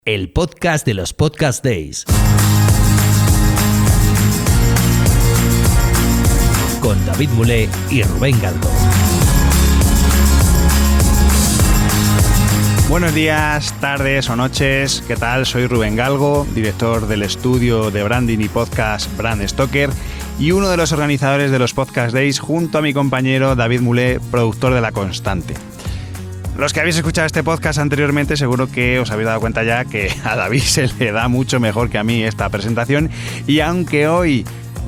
el podcast de los Podcast Days. Con David Mulé y Rubén Galgo. Buenos días, tardes o noches. ¿Qué tal? Soy Rubén Galgo, director del estudio de branding y podcast Brand Stoker y uno de los organizadores de los Podcast Days junto a mi compañero David Mulé, productor de La Constante. Los que habéis escuchado este podcast anteriormente seguro que os habéis dado cuenta ya que a David se le da mucho mejor que a mí esta presentación, y aunque hoy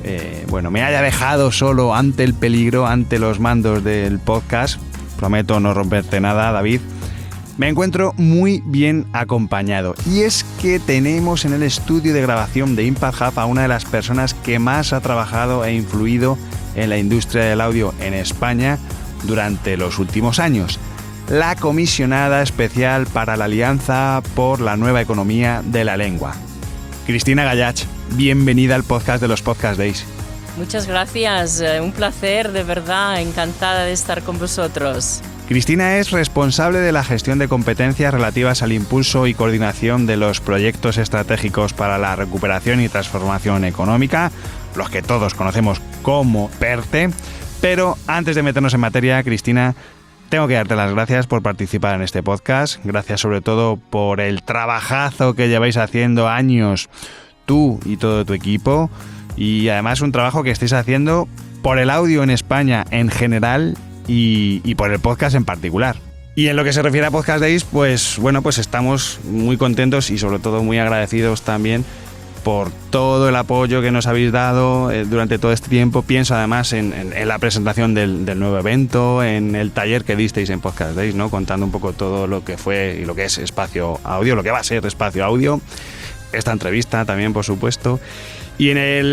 me haya dejado solo ante el peligro, ante los mandos del podcast, prometo no romperte nada, David, me encuentro muy bien acompañado. Y es que tenemos en el estudio de grabación de Impact Hub a una de las personas que más ha trabajado e influido en la industria del audio en España durante los últimos años. La comisionada especial para la Alianza por la Nueva Economía de la Lengua. Cristina Gallach, bienvenida al podcast de los Podcast Days. Muchas gracias, un placer, de verdad, encantada de estar con vosotros. Cristina es responsable de la gestión de competencias relativas al impulso y coordinación de los proyectos estratégicos para la recuperación y transformación económica, los que todos conocemos como PERTE. Pero antes de meternos en materia, Cristina, tengo que darte las gracias por participar en este podcast. Gracias sobre todo por el trabajazo que lleváis haciendo años tú y todo tu equipo. Y además un trabajo que estáis haciendo por el audio en España en general y por el podcast en particular. Y en lo que se refiere a Podcast Days, pues estamos muy contentos y sobre todo muy agradecidos también por todo el apoyo que nos habéis dado durante todo este tiempo. Pienso además en la presentación del nuevo evento, en el taller que disteis en Podcast Days, ¿no? Contando un poco todo lo que fue y lo que es Espacio Audio, lo que va a ser Espacio Audio, esta entrevista también, por supuesto. Y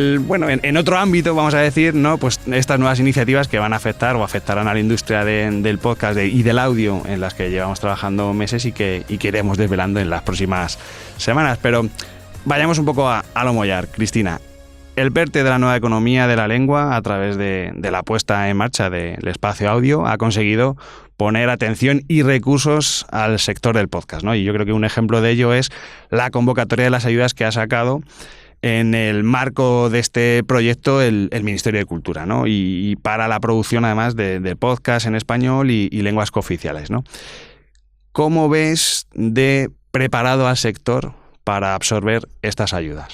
en otro ámbito, vamos a decir, ¿no? Pues estas nuevas iniciativas que van a afectar o afectarán a la industria del podcast y del audio, en las que llevamos trabajando meses y que iremos desvelando en las próximas semanas. Pero vayamos un poco a lo mollar, Cristina. El PERTE de la Nueva Economía de la Lengua, a través de la puesta en marcha del espacio audio, ha conseguido poner atención y recursos al sector del podcast, ¿no? Y yo creo que un ejemplo de ello es la convocatoria de las ayudas que ha sacado en el marco de este proyecto el Ministerio de Cultura, ¿no? Y para la producción además de podcast en español y lenguas cooficiales, ¿no? ¿Cómo ves de preparado al sector para absorber estas ayudas?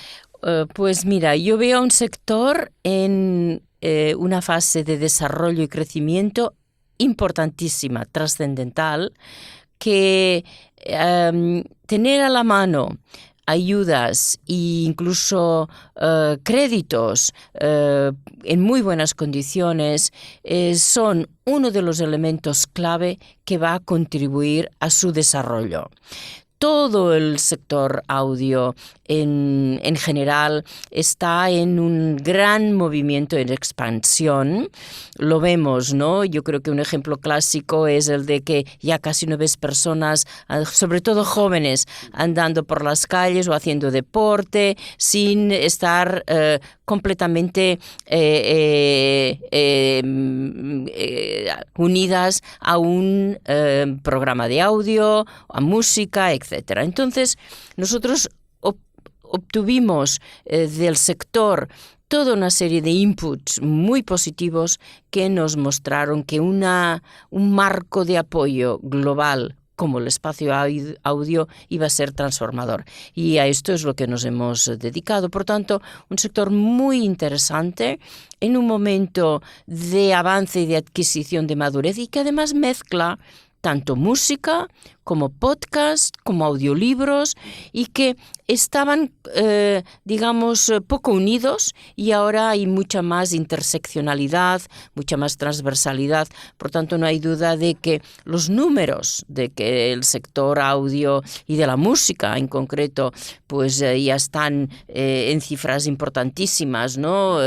Pues mira, yo veo a un sector en una fase de desarrollo y crecimiento importantísima, trascendental, que tener a la mano ayudas e incluso créditos en muy buenas condiciones son uno de los elementos clave que va a contribuir a su desarrollo. Todo el sector audio en general está en un gran movimiento de expansión. Lo vemos, ¿no? Yo creo que un ejemplo clásico es el de que ya casi no ves personas, sobre todo jóvenes, andando por las calles o haciendo deporte sin estar completamente unidas a un programa de audio, a música, etc. Entonces, nosotros obtuvimos del sector toda una serie de inputs muy positivos que nos mostraron que un marco de apoyo global como el espacio audio iba a ser transformador. Y a esto es lo que nos hemos dedicado. Por tanto, un sector muy interesante en un momento de avance y de adquisición de madurez y que además mezcla tanto música como podcast, como audiolibros, y que estaban, poco unidos, y ahora hay mucha más interseccionalidad, mucha más transversalidad. Por tanto, no hay duda de que los números de que el sector audio y de la música en concreto, pues ya están en cifras importantísimas, ¿no?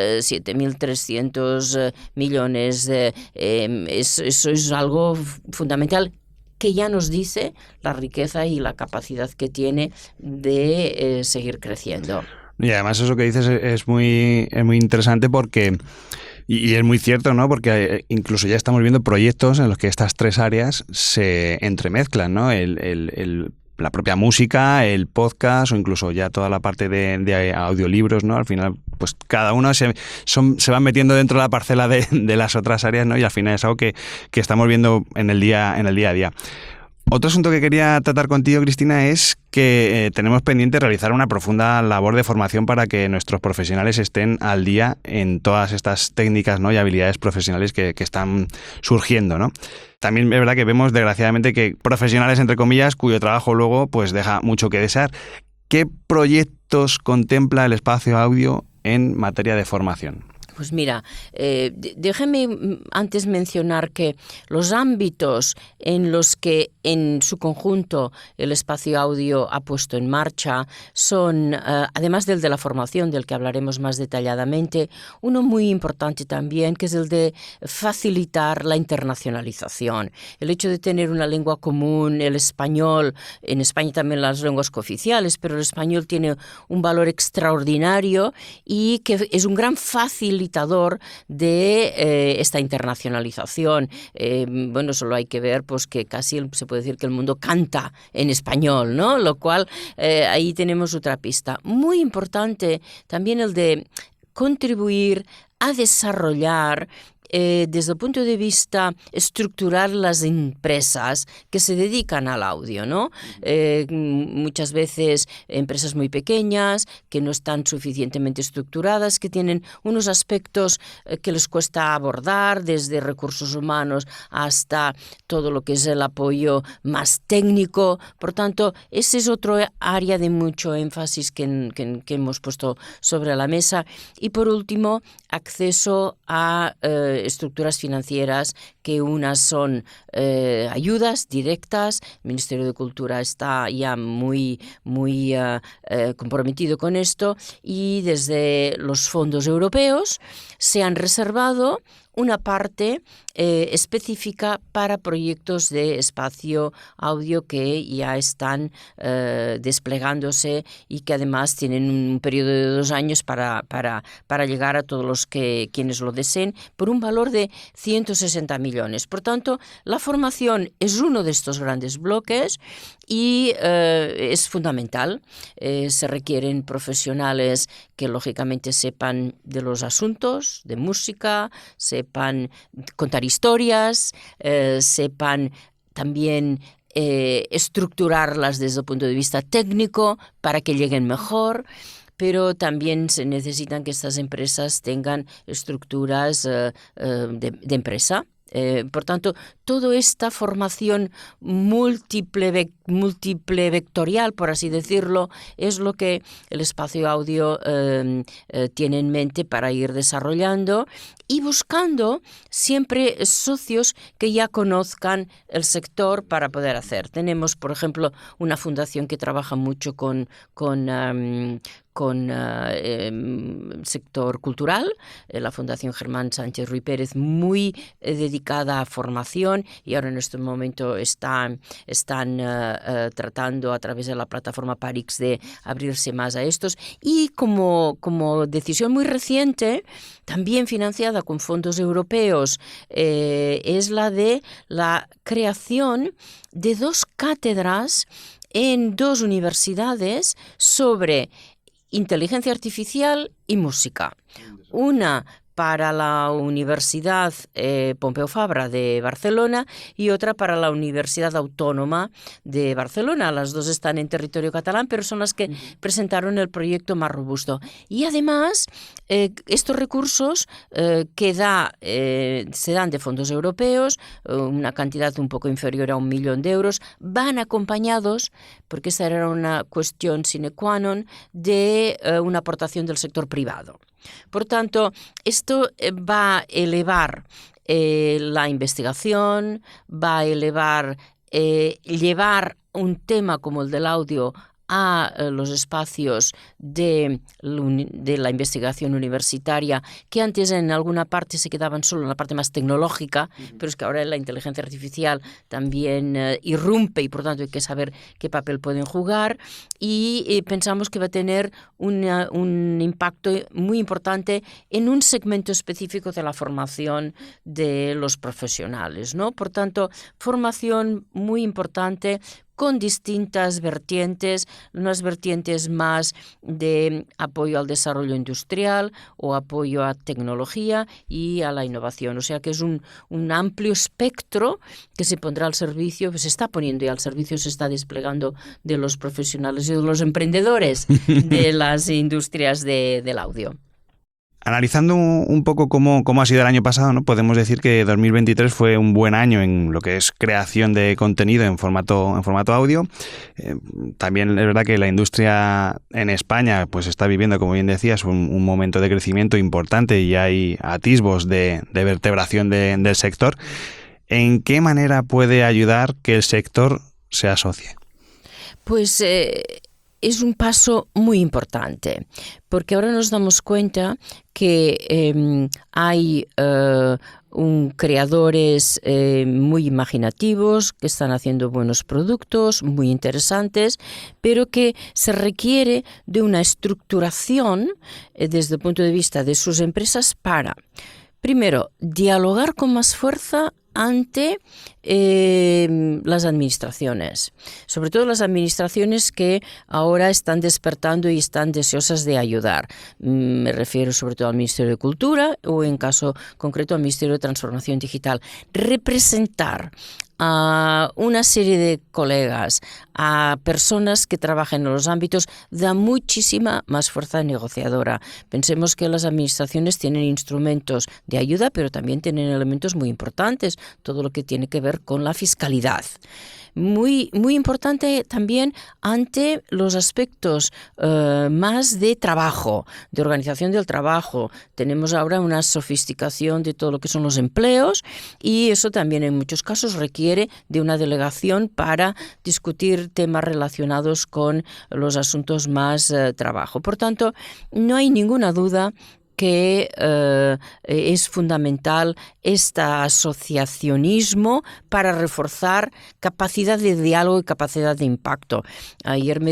7.300 millones. Eso es algo fundamental, que ya nos dice la riqueza y la capacidad que tiene de seguir creciendo. Y además eso que dices es muy interesante porque, y es muy cierto, ¿no? Porque incluso ya estamos viendo proyectos en los que estas tres áreas se entremezclan, ¿no? El la propia música, el podcast o incluso ya toda la parte de audiolibros, ¿no? Al final, pues cada uno se van metiendo dentro de la parcela de las otras áreas, ¿no? Y al final es algo que estamos viendo en el día a día. Otro asunto que quería tratar contigo, Cristina, es que tenemos pendiente realizar una profunda labor de formación para que nuestros profesionales estén al día en todas estas técnicas, ¿no? Y habilidades profesionales que están surgiendo, ¿no? También es verdad que vemos, desgraciadamente, que profesionales, entre comillas, cuyo trabajo luego pues deja mucho que desear. ¿Qué proyectos contempla el Espacio Audio en materia de formación? Pues mira, déjeme antes mencionar que los ámbitos en los que en su conjunto el Espacio Audio ha puesto en marcha son, además del de la formación, del que hablaremos más detalladamente, uno muy importante también, que es el de facilitar la internacionalización. El hecho de tener una lengua común, el español, en España también las lenguas cooficiales, pero el español tiene un valor extraordinario y que es un gran facilitador de esta internacionalización. Bueno, solo hay que ver pues que casi se puede decir que el mundo canta en español, ¿no? Lo cual ahí tenemos otra pista. Muy importante también el de contribuir a desarrollar desde el punto de vista estructural las empresas que se dedican al audio, ¿no? Muchas veces empresas muy pequeñas que no están suficientemente estructuradas, que tienen unos aspectos que les cuesta abordar, desde recursos humanos hasta todo lo que es el apoyo más técnico. Por tanto, ese es otro área de mucho énfasis que hemos puesto sobre la mesa. Y por último, acceso a estructuras financieras, que unas son ayudas directas. El Ministerio de Cultura está ya muy comprometido con esto, y desde los fondos europeos se han reservado una parte específica para proyectos de espacio audio que ya están desplegándose y que además tienen un periodo de 2 años para llegar a todos los quienes lo deseen, por un valor de 160 millones. Por tanto, la formación es uno de estos grandes bloques y es fundamental. Se requieren profesionales que lógicamente sepan de los asuntos, de música, sepan contar historias, sepan también estructurarlas desde el punto de vista técnico para que lleguen mejor. Pero también se necesitan que estas empresas tengan estructuras de empresa. Por tanto, toda esta formación múltiple vectorial, por así decirlo, es lo que el Espacio Audio tiene en mente para ir desarrollando y buscando siempre socios que ya conozcan el sector para poder hacer. Tenemos, por ejemplo, una fundación que trabaja mucho con sector cultural, la Fundación Germán Sánchez Ruy Pérez, muy dedicada a formación, y ahora en este momento están tratando a través de la plataforma Parix de abrirse más a estos, y como decisión muy reciente, también financiada con fondos europeos, es la de la creación de 2 cátedras en 2 universidades sobre inteligencia artificial y música. Una para la Universidad Pompeu Fabra de Barcelona y otra para la Universidad Autónoma de Barcelona. Las 2 están en territorio catalán, pero son las que presentaron el proyecto más robusto. Y además, estos recursos se dan de fondos europeos, una cantidad un poco inferior a 1 millón de euros, van acompañados, porque esta era una cuestión sine qua non, de una aportación del sector privado. Por tanto, esto va a elevar la investigación, va a elevar, llevar un tema como el del audio a los espacios de la investigación universitaria, que antes en alguna parte se quedaban solo en la parte más tecnológica, pero es que ahora la inteligencia artificial también irrumpe y por tanto hay que saber qué papel pueden jugar, y pensamos que va a tener un impacto muy importante en un segmento específico de la formación de los profesionales, ¿no? Por tanto, formación muy importante, con distintas vertientes, unas vertientes más de apoyo al desarrollo industrial o apoyo a tecnología y a la innovación. O sea que es un amplio espectro que se pondrá al servicio, se está poniendo y al servicio, se está desplegando de los profesionales y de los emprendedores de las industrias del audio. Analizando un poco cómo ha sido el año pasado, ¿no? Podemos decir que 2023 fue un buen año en lo que es creación de contenido en formato audio. También es verdad que la industria en España pues está viviendo, como bien decías, un momento de crecimiento importante y hay atisbos de vertebración del sector. ¿En qué manera puede ayudar que el sector se asocie? Pues es un paso muy importante, porque ahora nos damos cuenta que hay creadores muy imaginativos que están haciendo buenos productos, muy interesantes, pero que se requiere de una estructuración desde el punto de vista de sus empresas para, primero, dialogar con más fuerza ante las administraciones, sobre todo las administraciones que ahora están despertando y están deseosas de ayudar. Me refiero sobre todo al Ministerio de Cultura o, en caso concreto, al Ministerio de Transformación Digital. Representar a una serie de colegas, a personas que trabajan en los ámbitos, da muchísima más fuerza negociadora. Pensemos que las administraciones tienen instrumentos de ayuda, pero también tienen elementos muy importantes, todo lo que tiene que ver con la fiscalidad. Muy, muy importante también ante los aspectos más de trabajo, de organización del trabajo. Tenemos ahora una sofisticación de todo lo que son los empleos y eso también en muchos casos requiere de una delegación para discutir temas relacionados con los asuntos más trabajo. Por tanto, no hay ninguna duda que es fundamental este asociacionismo para reforzar capacidad de diálogo y capacidad de impacto. Ayer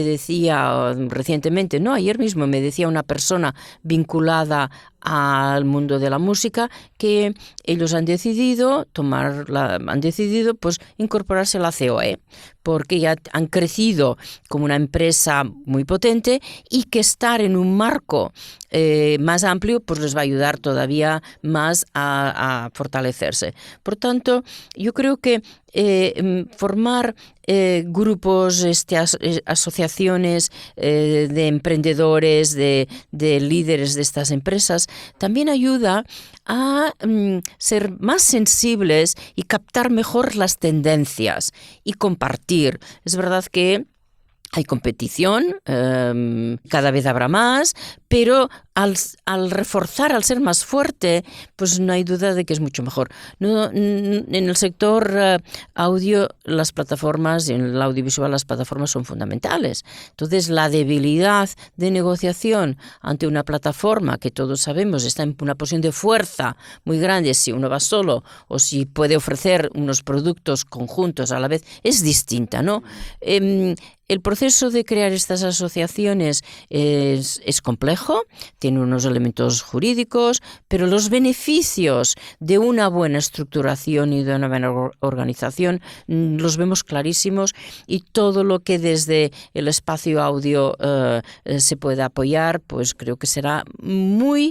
mismo me decía una persona vinculada al mundo de la música que ellos han decidido pues incorporarse a la COE porque ya han crecido como una empresa muy potente y que estar en un marco más amplio pues les va a ayudar todavía más a fortalecerse. Por tanto, yo creo que formar grupos, asociaciones de emprendedores, de líderes de estas empresas, también ayuda a ser más sensibles y captar mejor las tendencias y compartir. Es verdad que hay competición, cada vez habrá más, pero al reforzar, al ser más fuerte, pues no hay duda de que es mucho mejor. En el sector audio, las plataformas, en el audiovisual, las plataformas son fundamentales. Entonces, la debilidad de negociación ante una plataforma que todos sabemos está en una posición de fuerza muy grande, si uno va solo o si puede ofrecer unos productos conjuntos a la vez, es distinta, ¿no? El proceso de crear estas asociaciones es complejo, tiene unos elementos jurídicos, pero los beneficios de una buena estructuración y de una buena organización los vemos clarísimos, y todo lo que desde el espacio audio se pueda apoyar, pues creo que será muy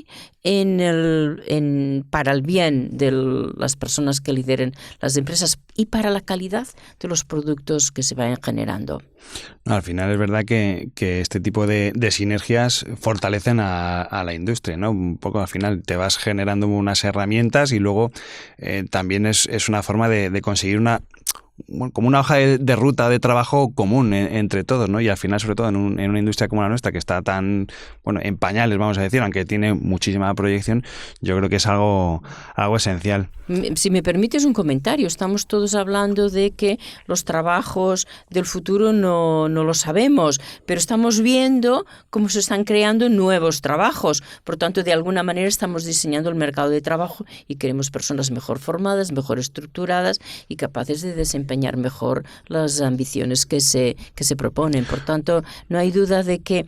para el bien de las personas que lideren las empresas y para la calidad de los productos que se vayan generando. Al final es verdad que este tipo de sinergias fortalecen a la industria, ¿no? Un poco al final te vas generando unas herramientas y luego también es una forma de conseguir como una hoja de ruta de trabajo común entre todos, ¿no? Y al final, sobre todo en una industria como la nuestra, que está tan, en pañales, vamos a decir, aunque tiene muchísima proyección, yo creo que es algo esencial. Si me permites un comentario, estamos todos hablando de que los trabajos del futuro no lo sabemos, pero estamos viendo cómo se están creando nuevos trabajos. Por tanto, de alguna manera estamos diseñando el mercado de trabajo y queremos personas mejor formadas, mejor estructuradas y capaces de desempeñar desempeñar mejor las ambiciones que se proponen. Por tanto, no hay duda de que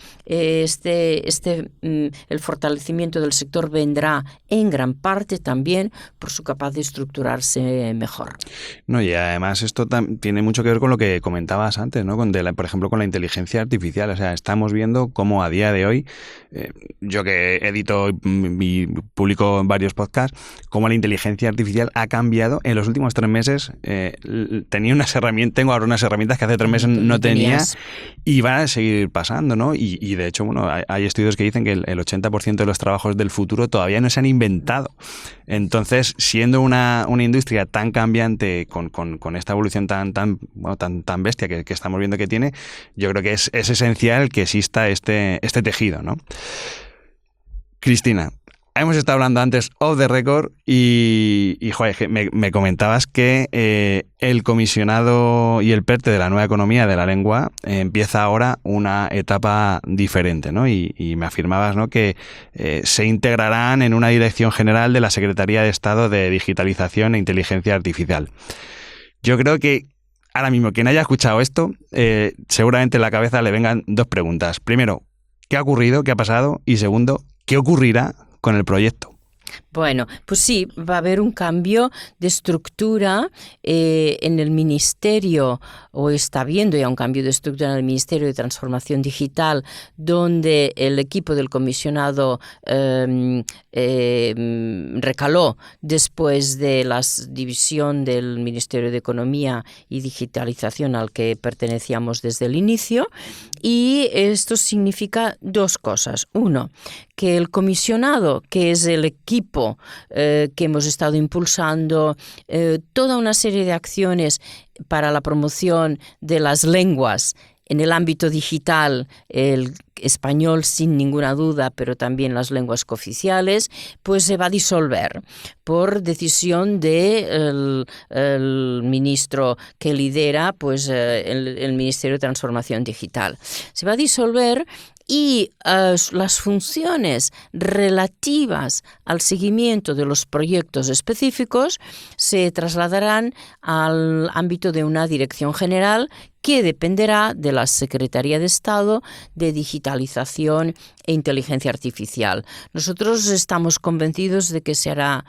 el fortalecimiento del sector vendrá en gran parte también por su capacidad de estructurarse mejor. No, y además esto tiene mucho que ver con lo que comentabas antes, ¿no? Por ejemplo, con la inteligencia artificial. O sea, estamos viendo cómo a día de hoy, yo que edito y publico varios podcasts, cómo la inteligencia artificial ha cambiado en los últimos 3 meses. Tengo ahora unas herramientas que hace 3 meses no tenía y van a seguir pasando, ¿no? Y de hecho, bueno, hay estudios que dicen que el 80% de los trabajos del futuro todavía no se han inventado. Entonces, siendo una industria tan cambiante, con esta evolución tan bestia que estamos viendo que tiene, yo creo que es esencial que exista este tejido, ¿no? Cristina, hemos estado hablando antes off the record y joder, me comentabas que el comisionado y el PERTE de la nueva economía de la lengua empieza ahora una etapa diferente, ¿no? Y me afirmabas, ¿no?, que se integrarán en una dirección general de la Secretaría de Estado de Digitalización e Inteligencia Artificial. Yo creo que ahora mismo quien haya escuchado esto, seguramente en la cabeza le vengan 2 preguntas. Primero, ¿qué ha ocurrido? ¿Qué ha pasado? Y segundo, ¿qué ocurrirá con el proyecto? Bueno, pues sí, va a haber un cambio de estructura en el Ministerio, o está habiendo ya un cambio de estructura en el Ministerio de Transformación Digital, donde el equipo del comisionado recaló después de la división del Ministerio de Economía y Digitalización al que pertenecíamos desde el inicio. Y esto significa 2 cosas. Uno, que el comisionado, que es el equipo que hemos estado impulsando toda una serie de acciones para la promoción de las lenguas en el ámbito digital, el español sin ninguna duda, pero también las lenguas cooficiales, pues se va a disolver por decisión del ministro que lidera pues, el Ministerio de Transformación Digital. Se va a disolver y las funciones relativas al seguimiento de los proyectos específicos se trasladarán al ámbito de una dirección general que dependerá de la Secretaría de Estado de Digitalización e Inteligencia Artificial. Nosotros estamos convencidos de que se hará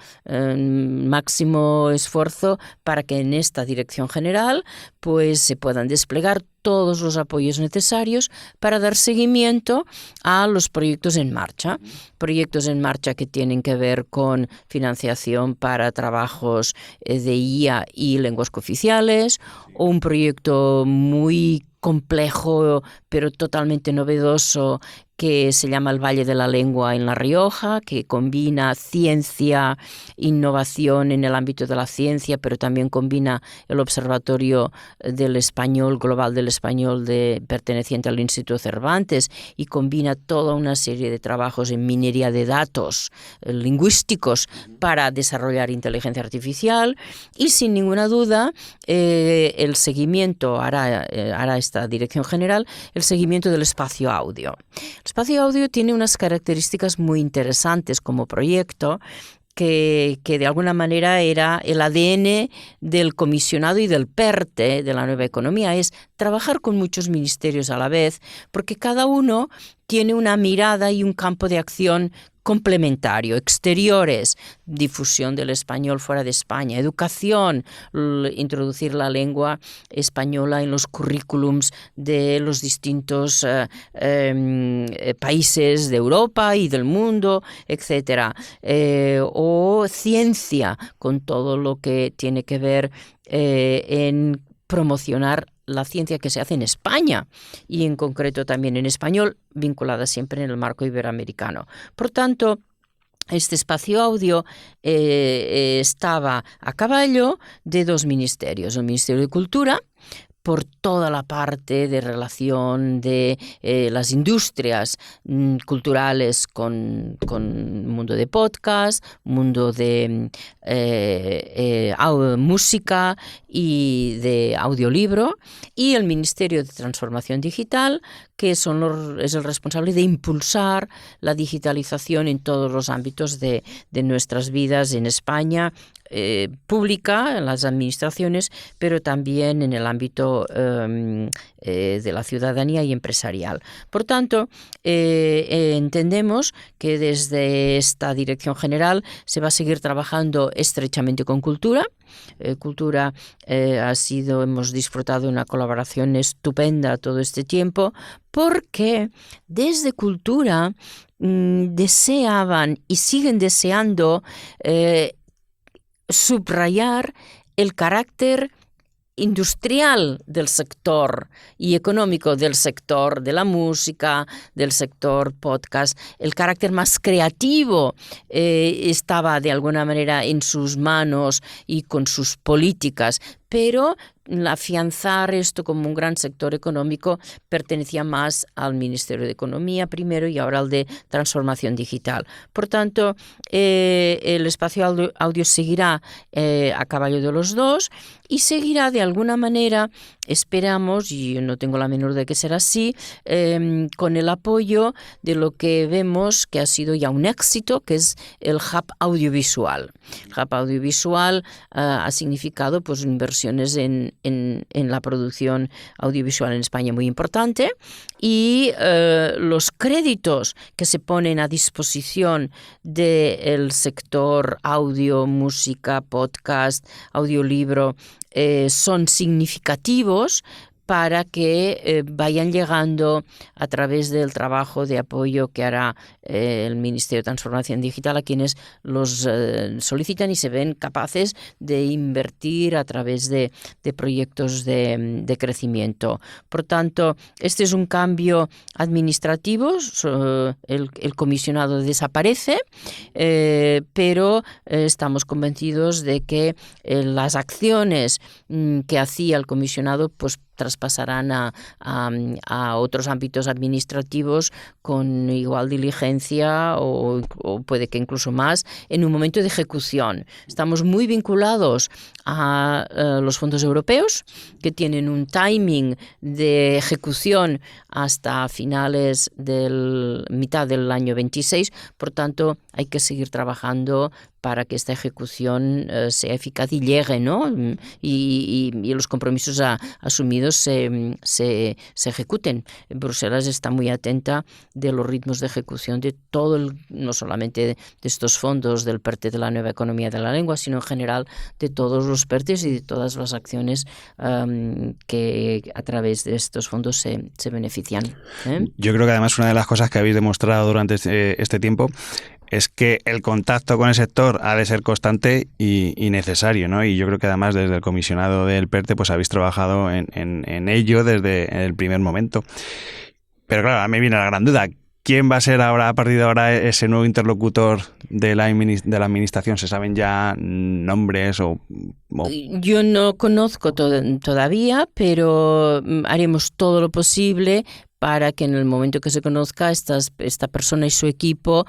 máximo esfuerzo para que en esta dirección general pues, se puedan desplegar todos los apoyos necesarios para dar seguimiento a los proyectos en marcha. Proyectos en marcha que tienen que ver con financiación para trabajos de IA y lenguas cooficiales, o un proyecto muy complejo pero totalmente novedoso que se llama el Valle de la Lengua en La Rioja, que combina ciencia, innovación en el ámbito de la ciencia, pero también combina el Observatorio del Español, Global del Español, perteneciente al Instituto Cervantes, y combina toda una serie de trabajos en minería de datos lingüísticos para desarrollar inteligencia artificial. Y sin ninguna duda, el seguimiento, hará esta dirección general, el seguimiento del espacio audio. El espacio audio tiene unas características muy interesantes como proyecto que de alguna manera era el ADN del comisionado y del PERTE de la nueva economía, es trabajar con muchos ministerios a la vez, porque cada uno tiene una mirada y un campo de acción complementario. Exteriores, difusión del español fuera de España; educación, introducir la lengua española en los currículums de los distintos países de Europa y del mundo, etc. O ciencia, con todo lo que tiene que ver en promocionar la ciencia que se hace en España y en concreto también en español, vinculada siempre en el marco iberoamericano. Por tanto, este espacio audio estaba a caballo de 2 ministerios: el Ministerio de Cultura, por toda la parte de relación de las industrias culturales con mundo de podcast, mundo de música y de audiolibro, y el Ministerio de Transformación Digital, que es el responsable de impulsar la digitalización en todos los ámbitos de nuestras vidas en España, pública, en las administraciones, pero también en el ámbito de la ciudadanía y empresarial. Por tanto, entendemos que desde esta dirección general se va a seguir trabajando estrechamente con Cultura. Cultura hemos disfrutado de una colaboración estupenda todo este tiempo, porque desde Cultura deseaban y siguen deseando subrayar el carácter industrial del sector y económico del sector de la música, del sector podcast. El carácter más creativo estaba de alguna manera en sus manos y con sus políticas, pero afianzar esto como un gran sector económico pertenecía más al Ministerio de Economía primero y ahora al de Transformación Digital. Por tanto, el espacio audio seguirá a caballo de los dos y seguirá de alguna manera, esperamos, y yo no tengo la menor de que será así, con el apoyo de lo que vemos que ha sido ya un éxito, que es el Hub Audiovisual. El Hub Audiovisual ha significado pues inversiones en la producción audiovisual en España muy importante, y los créditos que se ponen a disposición del sector audio, música, podcast, audiolibro son significativos para que vayan llegando a través del trabajo de apoyo que hará el Ministerio de Transformación Digital a quienes los solicitan y se ven capaces de invertir a través de proyectos de crecimiento. Por tanto, este es un cambio administrativo, el comisionado desaparece, pero estamos convencidos de que las acciones que hacía el comisionado pues traspasarán a otros ámbitos administrativos con igual diligencia o puede que incluso más en un momento de ejecución. Estamos muy vinculados a los fondos europeos, que tienen un timing de ejecución hasta finales mitad del año 26, por tanto hay que seguir trabajando para que esta ejecución sea eficaz y llegue, ¿no? Y los compromisos asumidos se ejecuten. Bruselas está muy atenta de los ritmos de ejecución de todo, no solamente de estos fondos del PERTE de la nueva economía de la lengua, sino en general de todos los PERTES y de todas las acciones que a través de estos fondos se benefician. Yo creo que además una de las cosas que habéis demostrado durante este tiempo es que el contacto con el sector ha de ser constante y necesario, ¿no? Y yo creo que además desde el comisionado del PERTE pues habéis trabajado en ello desde el primer momento. Pero claro, a mí viene la gran duda. ¿Quién va a ser ahora, a partir de ahora, ese nuevo interlocutor de la administración? ¿Se saben ya nombres o...? Yo no conozco todavía, pero haremos todo lo posible para que en el momento que se conozca esta persona y su equipo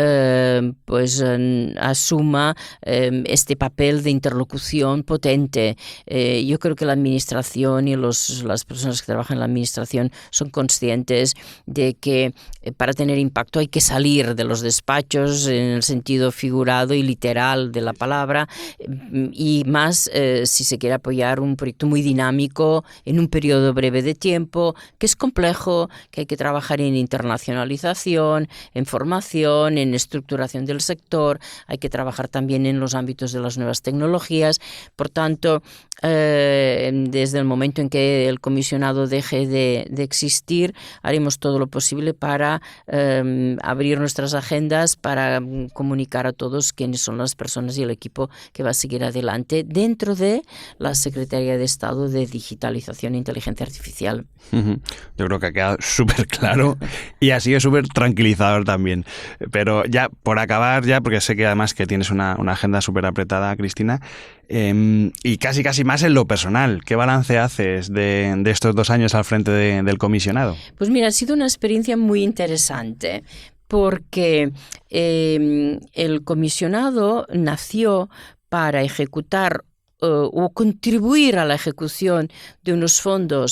asuma este papel de interlocución potente. Yo creo que la administración y las personas que trabajan en la administración son conscientes de que para tener impacto hay que salir de los despachos en el sentido figurado y literal de la palabra, y más si se quiere apoyar un proyecto muy dinámico en un periodo breve de tiempo, que es complejo, que hay que trabajar en internacionalización, en formación, en estructuración del sector, hay que trabajar también en los ámbitos de las nuevas tecnologías. Por tanto, desde el momento en que el comisionado deje de existir, haremos todo lo posible para abrir nuestras agendas, para comunicar a todos quiénes son las personas y el equipo que va a seguir adelante dentro de la Secretaría de Estado de Digitalización e Inteligencia Artificial. Yo creo que ha quedado súper claro y ha sido súper tranquilizador también. Pero ya, por acabar ya, porque sé que además que tienes una agenda súper apretada, Cristina, y casi más en lo personal. ¿Qué balance haces de estos 2 años al frente del comisionado? Pues mira, ha sido una experiencia muy interesante, porque el comisionado nació para ejecutar o contribuir a la ejecución de unos fondos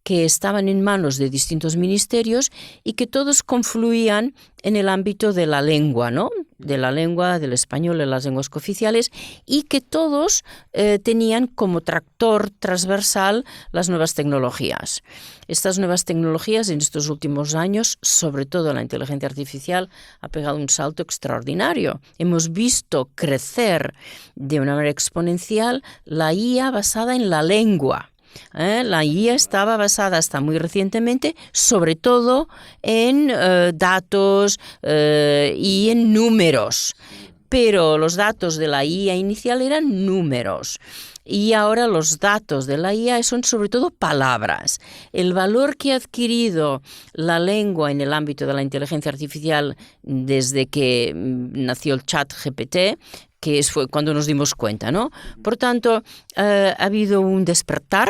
que estaban en manos de distintos ministerios y que todos confluían en el ámbito de la lengua, ¿no? De la lengua, del español, de las lenguas cooficiales, y que todos tenían como tractor transversal las nuevas tecnologías. Estas nuevas tecnologías en estos últimos años, sobre todo la inteligencia artificial, ha pegado un salto extraordinario. Hemos visto crecer de una manera exponencial la IA basada en la lengua. La IA estaba basada hasta muy recientemente sobre todo en datos y en números, pero los datos de la IA inicial eran números. Y ahora los datos de la IA son sobre todo palabras. El valor que ha adquirido la lengua en el ámbito de la inteligencia artificial desde que nació el ChatGPT, que fue cuando nos dimos cuenta, ¿no? Por tanto, ha habido un despertar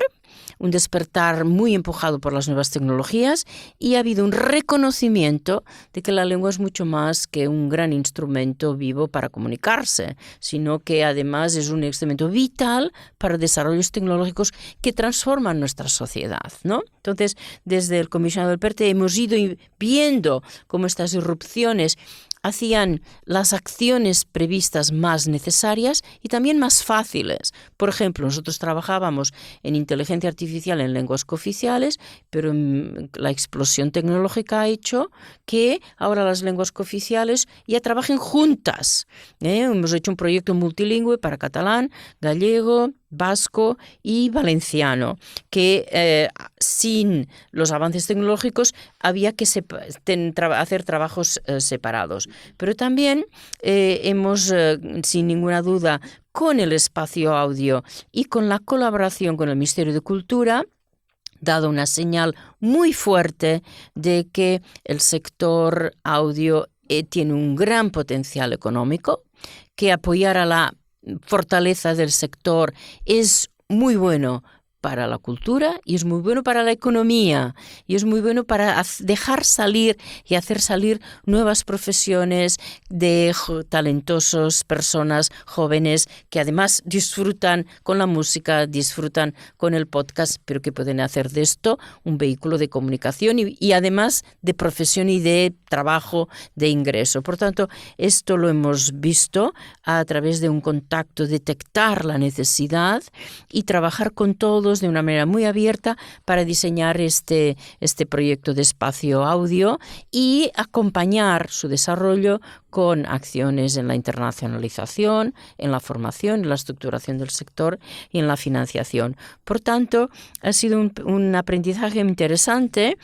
muy empujado por las nuevas tecnologías, y ha habido un reconocimiento de que la lengua es mucho más que un gran instrumento vivo para comunicarse, sino que además es un instrumento vital para desarrollos tecnológicos que transforman nuestra sociedad, ¿no? Entonces, desde el comisionado del PERTE hemos ido viendo cómo estas irrupciones hacían las acciones previstas más necesarias y también más fáciles. Por ejemplo, nosotros trabajábamos en inteligencia artificial en lenguas cooficiales, pero la explosión tecnológica ha hecho que ahora las lenguas cooficiales ya trabajen juntas. Hemos hecho un proyecto multilingüe para catalán, gallego, vasco y valenciano, que sin los avances tecnológicos había que hacer trabajos separados. Pero también hemos, sin ninguna duda, con el espacio audio y con la colaboración con el Ministerio de Cultura, dado una señal muy fuerte de que el sector audio tiene un gran potencial económico, que apoyar a la fortaleza del sector es muy bueno para la cultura y es muy bueno para la economía y es muy bueno para dejar salir y hacer salir nuevas profesiones de talentosos personas jóvenes que además disfrutan con la música, disfrutan con el podcast, pero que pueden hacer de esto un vehículo de comunicación y además de profesión y de trabajo, de ingreso. Por tanto, esto lo hemos visto a través de un contacto, detectar la necesidad y trabajar con todos de una manera muy abierta para diseñar este proyecto de espacio audio y acompañar su desarrollo con acciones en la internacionalización, en la formación, en la estructuración del sector y en la financiación. Por tanto, ha sido un aprendizaje interesante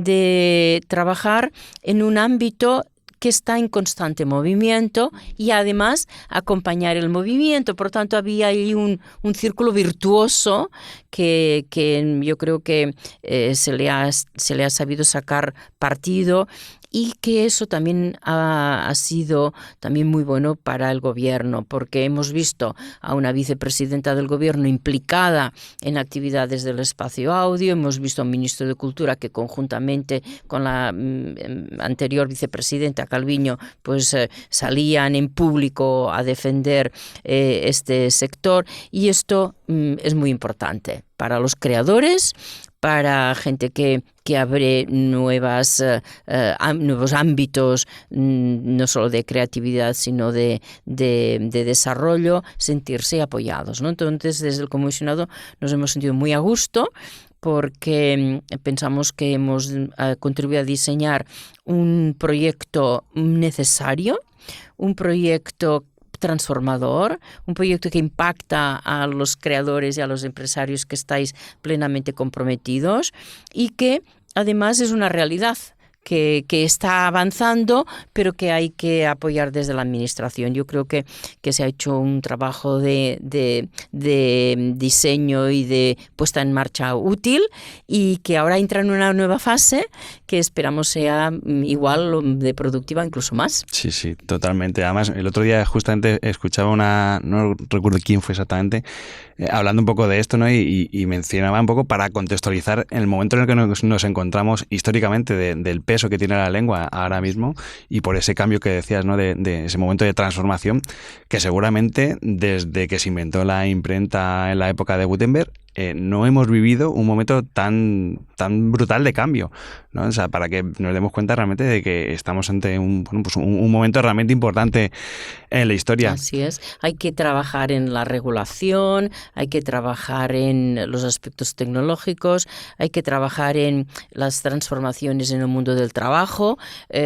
de trabajar en un ámbito que está en constante movimiento y además acompañar el movimiento. Por tanto, había ahí un círculo virtuoso que yo creo que se le ha sabido sacar partido, y que eso también ha sido también muy bueno para el gobierno, porque hemos visto a una vicepresidenta del gobierno implicada en actividades del espacio audio, hemos visto a un ministro de Cultura que conjuntamente con la anterior vicepresidenta Calviño pues salían en público a defender este sector, y esto es muy importante para los creadores, para gente que abre nuevos ámbitos, no solo de creatividad, sino de desarrollo, sentirse apoyados, ¿no? Entonces, desde el comisionado nos hemos sentido muy a gusto, porque pensamos que hemos contribuido a diseñar un proyecto necesario, un proyecto transformador, un proyecto que impacta a los creadores y a los empresarios que estáis plenamente comprometidos, y que además es una realidad que está avanzando, pero que hay que apoyar desde la administración. Yo creo que se ha hecho un trabajo de diseño y de puesta en marcha útil, y que ahora entra en una nueva fase que esperamos sea igual de productiva, incluso más. Sí, sí, totalmente. Además, el otro día justamente escuchaba no recuerdo quién fue exactamente, hablando un poco de esto, ¿no? Y mencionaba un poco para contextualizar el momento en el que nos encontramos históricamente del peso que tiene la lengua ahora mismo, y por ese cambio que decías, ¿no? de ese momento de transformación que seguramente desde que se inventó la imprenta en la época de Gutenberg no hemos vivido un momento tan brutal de cambio, ¿no? O sea, para que nos demos cuenta realmente de que estamos ante un momento realmente importante en la historia. Así es. Hay que trabajar en la regulación, hay que trabajar en los aspectos tecnológicos, hay que trabajar en las transformaciones en el mundo del trabajo.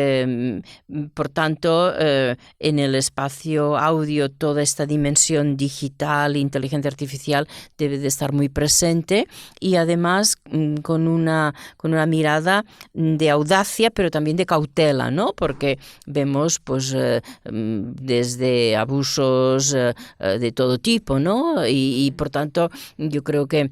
Por tanto, en el espacio audio, toda esta dimensión digital, inteligencia artificial, debe de estar muy presente, y además con una mirada de audacia, pero también de cautela, ¿no? Porque vemos pues desde abusos de todo tipo, ¿no? Y por tanto yo creo que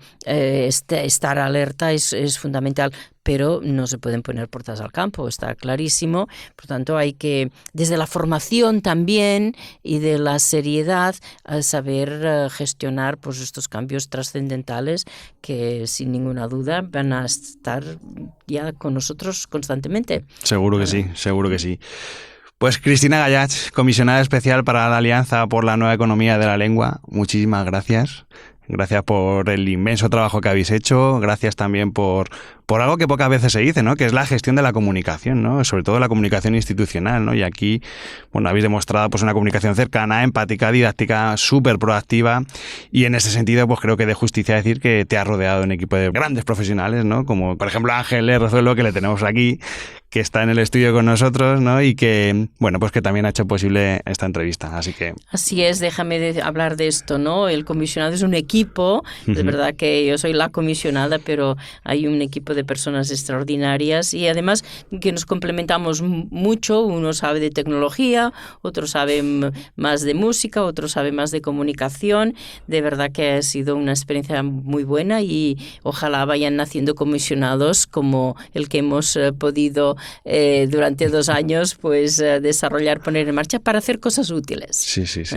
estar alerta es fundamental. Pero no se pueden poner puertas al campo, está clarísimo. Por tanto, hay que, desde la formación también y de la seriedad, saber gestionar pues estos cambios trascendentales que, sin ninguna duda, van a estar ya con nosotros constantemente. Seguro que sí, seguro que sí. Pues Cristina Gallach, comisionada especial para la Alianza por la Nueva Economía de la Lengua, muchísimas gracias. Gracias por el inmenso trabajo que habéis hecho, gracias también por algo que pocas veces se dice, ¿no? Que es la gestión de la comunicación, ¿no? Sobre todo la comunicación institucional, ¿no? Y aquí, bueno, habéis demostrado pues una comunicación cercana, empática, didáctica, súper proactiva, y en ese sentido pues creo que de justicia decir que te has rodeado de un equipo de grandes profesionales, ¿no? Como por ejemplo Ángel Rezuelo, que le tenemos aquí, que está en el estudio con nosotros, ¿no? Y que, bueno, pues que también ha hecho posible esta entrevista, así que... Así es, déjame hablar de esto, ¿no? El comisionado es un equipo, es verdad que yo soy la comisionada, pero hay un equipo de personas extraordinarias, y además que nos complementamos mucho. Uno sabe de tecnología, otro sabe más de música, otro sabe más de comunicación. De verdad que ha sido una experiencia muy buena, y ojalá vayan naciendo comisionados como el que hemos podido durante 2 años pues desarrollar, poner en marcha para hacer cosas útiles. Sí. Sí.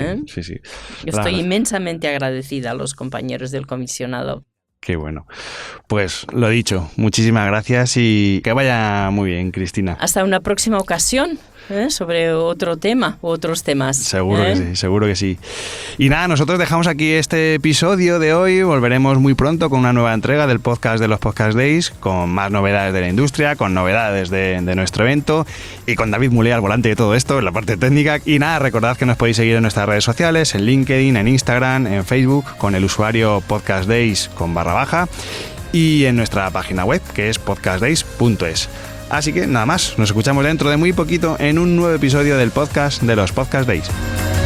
Yo Claro. estoy inmensamente agradecida a los compañeros del comisionado. Qué bueno. Pues lo dicho, muchísimas gracias y que vaya muy bien, Cristina. Hasta una próxima ocasión. Sobre otro tema u otros temas. Seguro que sí, seguro que sí. Y nada, nosotros dejamos aquí este episodio de hoy. Volveremos muy pronto con una nueva entrega del podcast de los Podcast Days, con más novedades de la industria, con novedades de nuestro evento, y con David Mulé al volante de todo esto, en la parte técnica. Y nada, recordad que nos podéis seguir en nuestras redes sociales, en LinkedIn, en Instagram, en Facebook, con el usuario Podcast Days /, y en nuestra página web, que es podcastdays.es. Así que nada más, nos escuchamos dentro de muy poquito en un nuevo episodio del podcast de los Podcast Days.